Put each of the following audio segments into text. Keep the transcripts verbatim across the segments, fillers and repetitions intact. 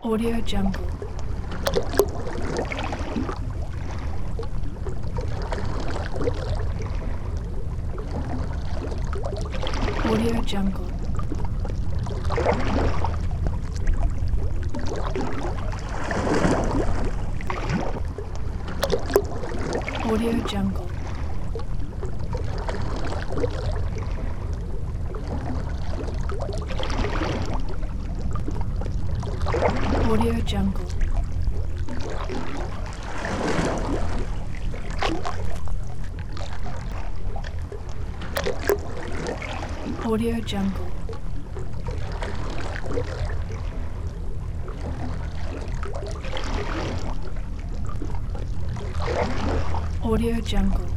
Audio Jungle. Audio Jungle. Audio Jungle. Audio Jungle. Audio Jungle. Audio Jungle.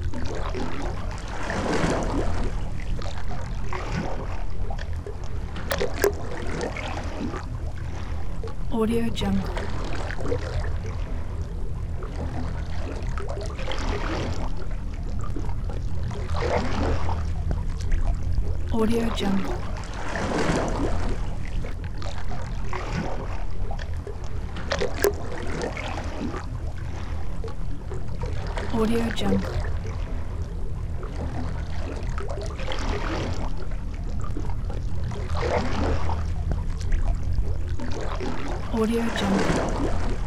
Audio Jungle. Audio Jungle. Audio Jungle. Audio Jungle.